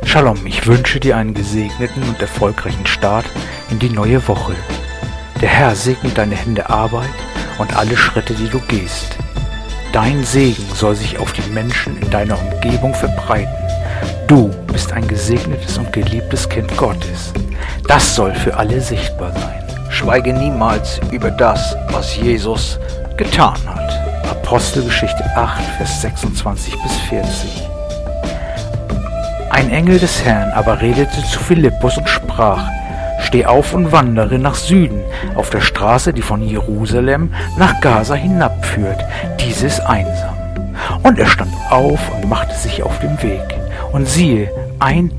Shalom, ich wünsche dir einen gesegneten und erfolgreichen Start in die neue Woche. Der Herr segnet deine Hände Arbeit und alle Schritte, die du gehst. Dein Segen soll sich auf die Menschen in deiner Umgebung verbreiten. Du bist ein gesegnetes und geliebtes Kind Gottes. Das soll für alle sichtbar sein. Schweige niemals über das, was Jesus getan hat. Apostelgeschichte 8, Vers 26 bis 40. Ein Engel des Herrn aber redete zu Philippus und sprach: Steh auf und wandere nach Süden, auf der Straße, die von Jerusalem nach Gaza hinabführt. Diese ist einsam. Und er stand auf und machte sich auf den Weg. Und siehe, ein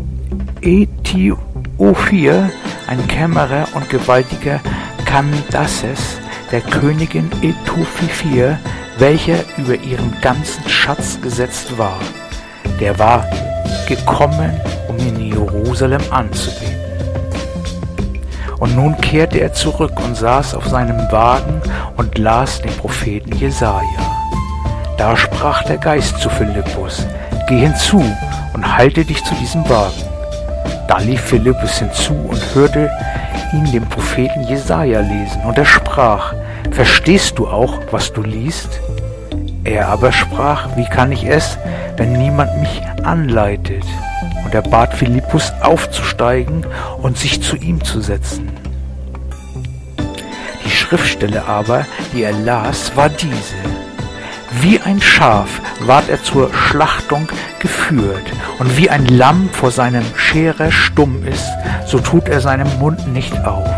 Äthiopier, ein Kämmerer und gewaltiger Kandasses, der Königin Äthiopia, welcher über ihrem ganzen Schatz gesetzt war, der war gekommen, um in Jerusalem anzubeten. Und nun kehrte er zurück und saß auf seinem Wagen und las den Propheten Jesaja. Da sprach der Geist zu Philippus: Geh hinzu und halte dich zu diesem Wagen. Da lief Philippus hinzu und hörte ihn den Propheten Jesaja lesen. Und er sprach: Verstehst du auch, was du liest? Er aber sprach: Wie kann ich es, wenn niemand mich anleitet? Und er bat Philippus aufzusteigen und sich zu ihm zu setzen. Die Schriftstelle aber, die er las, war diese: Wie ein Schaf ward er zur Schlachtung geführt, und wie ein Lamm vor seinem Scherer stumm ist, so tut er seinen Mund nicht auf.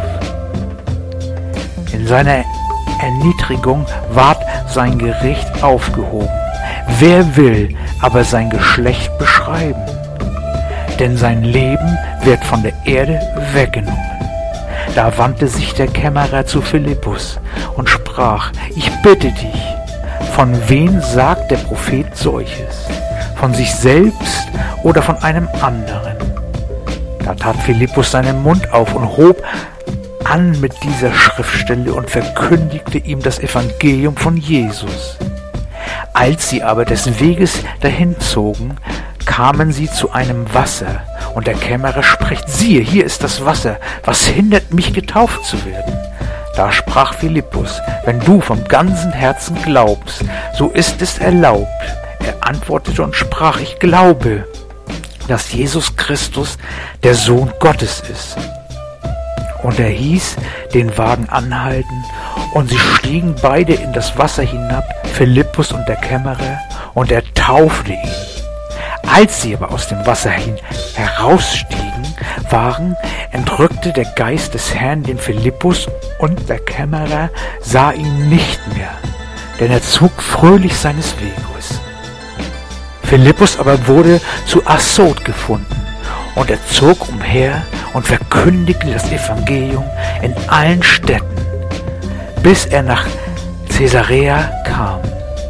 In seiner Erniedrigung ward sein Gericht aufgehoben. Wer will aber sein Geschlecht beschreiben? Denn sein Leben wird von der Erde weggenommen. Da wandte sich der Kämmerer zu Philippus und sprach: Ich bitte dich, von wem sagt der Prophet solches? Von sich selbst oder von einem anderen? Da tat Philippus seinen Mund auf und hob an mit dieser Schriftstelle und verkündigte ihm das Evangelium von Jesus. Als sie aber des Weges dahin zogen, kamen sie zu einem Wasser, und der Kämmerer spricht: Siehe, hier ist das Wasser, was hindert mich, getauft zu werden? Da sprach Philippus: Wenn du vom ganzen Herzen glaubst, so ist es erlaubt. Er antwortete und sprach: Ich glaube, dass Jesus Christus der Sohn Gottes ist. Und er hieß den Wagen anhalten, und sie stiegen beide in das Wasser hinab, Philippus und der Kämmerer, und er taufte ihn. Als sie aber aus dem Wasser herausstiegen waren, entrückte der Geist des Herrn den Philippus, und der Kämmerer sah ihn nicht mehr, denn er zog fröhlich seines Weges. Philippus aber wurde zu Assot gefunden, und er zog umher und verkündigte das Evangelium in allen Städten, bis er nach Caesarea kam.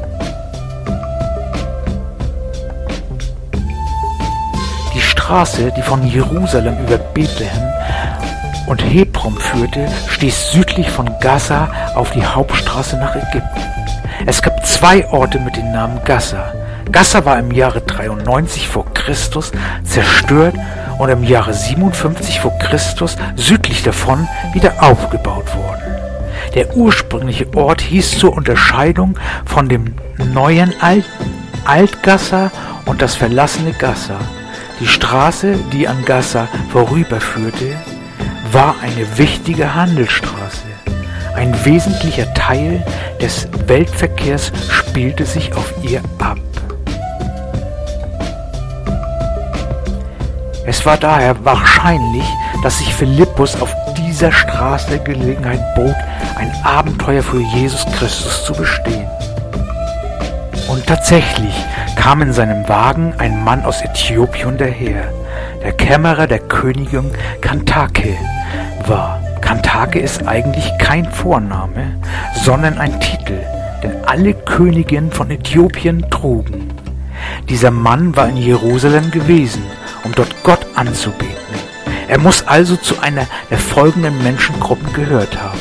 Die Straße, die von Jerusalem über Bethlehem und Hebron führte, stieß südlich von Gaza auf die Hauptstraße nach Ägypten. Es gab 2 Orte mit dem Namen Gaza. Gaza war im Jahre 93 vor Christus zerstört und im Jahre 57 vor Christus südlich davon wieder aufgebaut worden. Der ursprüngliche Ort hieß zur Unterscheidung von dem neuen Alt-Gaza und das verlassene Gaza. Die Straße, die an Gaza vorüberführte, war eine wichtige Handelsstraße. Ein wesentlicher Teil des Weltverkehrs spielte sich auf ihr ab. Es war daher wahrscheinlich, dass sich Philippus auf dieser Straße Gelegenheit bot, ein Abenteuer für Jesus Christus zu bestehen. Und tatsächlich kam in seinem Wagen ein Mann aus Äthiopien daher, der Kämmerer der Königin Kantake war. Kantake ist eigentlich kein Vorname, sondern ein Titel, den alle Königinnen von Äthiopien trugen. Dieser Mann war in Jerusalem gewesen, um dort Gott anzubeten. Er muss also zu einer der folgenden Menschengruppen gehört haben.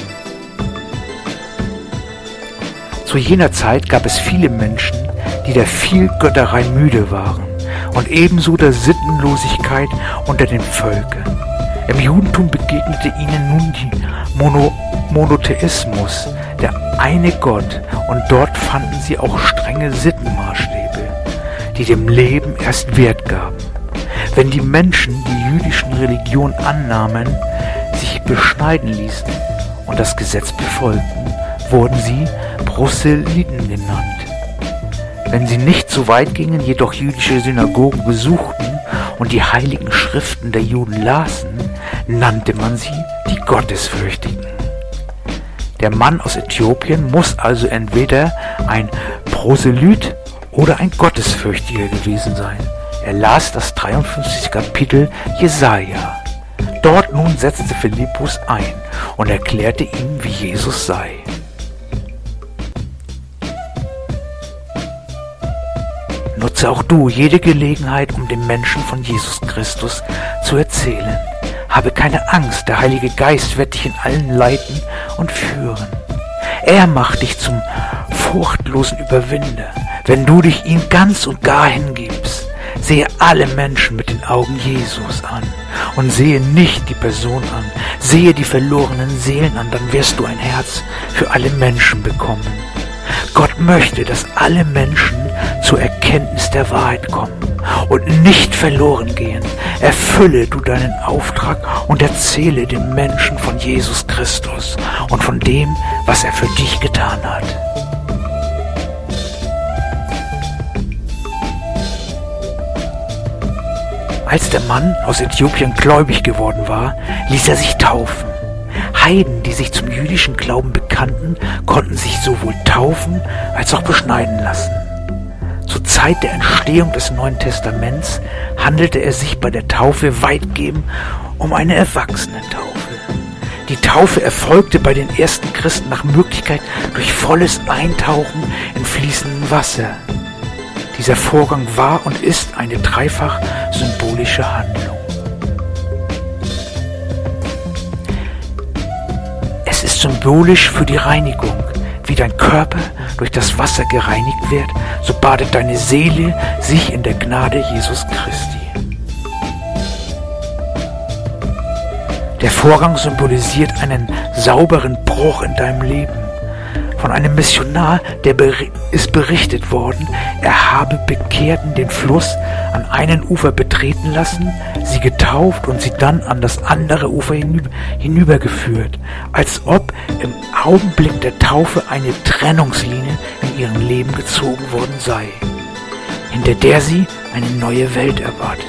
Zu jener Zeit gab es viele Menschen, die der Vielgötterei müde waren. und ebenso der Sittenlosigkeit unter den Völkern. Im Judentum begegnete ihnen nun die Monotheismus, der eine Gott, und dort fanden sie auch strenge Sittenmaßstäbe, die dem Leben erst Wert gaben. Wenn die Menschen die jüdischen Religion annahmen, sich beschneiden ließen und das Gesetz befolgten, wurden sie Proselyten genannt. Wenn sie nicht so weit gingen, jedoch jüdische Synagogen besuchten und die heiligen Schriften der Juden lasen, nannte man sie die Gottesfürchtigen. Der Mann aus Äthiopien muss also entweder ein Proselyt oder ein Gottesfürchtiger gewesen sein. Er las das 53. Kapitel Jesaja. Dort nun setzte Philippus ein und erklärte ihm, wie Jesus sei. Nutze auch du jede Gelegenheit, um den Menschen von Jesus Christus zu erzählen. Habe keine Angst, der Heilige Geist wird dich in allen leiten und führen. Er macht dich zum furchtlosen Überwinder, wenn du dich ihm ganz und gar hingibst. Sehe alle Menschen mit den Augen Jesus an und sehe nicht die Person an. Sehe die verlorenen Seelen an, dann wirst du ein Herz für alle Menschen bekommen. Gott möchte, dass alle Menschen zur Erkenntnis der Wahrheit kommen und nicht verloren gehen. Erfülle du deinen Auftrag und erzähle den Menschen von Jesus Christus und von dem, was er für dich getan hat. Als der Mann aus Äthiopien gläubig geworden war, ließ er sich taufen. Heiden, die sich zum jüdischen Glauben bekannten, konnten sich sowohl taufen als auch beschneiden lassen. Zur Zeit der Entstehung des Neuen Testaments handelte es sich bei der Taufe weitgehend um eine Erwachsenentaufe. Die Taufe erfolgte bei den ersten Christen nach Möglichkeit durch volles Eintauchen in fließendem Wasser. Dieser Vorgang war und ist eine dreifach symbolische Handlung. Es ist symbolisch für die Reinigung. Wie dein Körper durch das Wasser gereinigt wird, so badet deine Seele sich in der Gnade Jesus Christi. Der Vorgang symbolisiert einen sauberen Bruch in deinem Leben. Von einem Missionar, ist berichtet worden, er habe Bekehrten den Fluss an einen Ufer betreten lassen, sie getauft und sie dann an das andere Ufer hinübergeführt, als ob im Augenblick der Taufe eine Trennungslinie in ihrem Leben gezogen worden sei, hinter der sie eine neue Welt erwartete.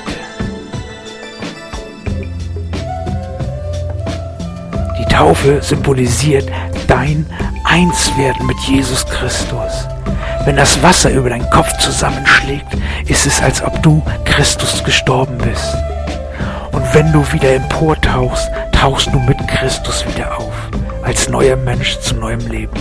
Die Taufe symbolisiert dein Einswerden mit Jesus Christus. Wenn das Wasser über deinen Kopf zusammenschlägt, ist es, als ob du Christus gestorben bist. Und wenn du wieder emportauchst, tauchst du mit Christus wieder auf, als neuer Mensch zu neuem Leben.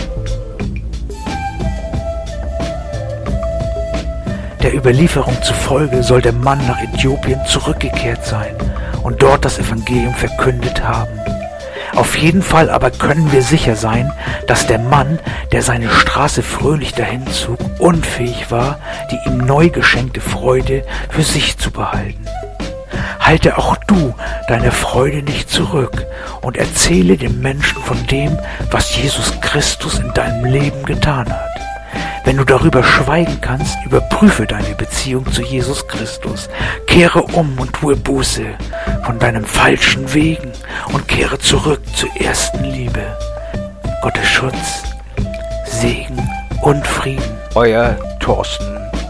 Der Überlieferung zufolge soll der Mann nach Äthiopien zurückgekehrt sein und dort das Evangelium verkündet haben. Auf jeden Fall aber können wir sicher sein, dass der Mann, der seine Straße fröhlich dahin zog, unfähig war, die ihm neu geschenkte Freude für sich zu behalten. Halte auch du deine Freude nicht zurück und erzähle den Menschen von dem, was Jesus Christus in deinem Leben getan hat. Wenn du darüber schweigen kannst, überprüfe deine Beziehung zu Jesus Christus. Kehre um und tue Buße von deinen falschen Wegen und kehre zurück zur ersten Liebe. Gottes Schutz, Segen und Frieden. Euer Thorsten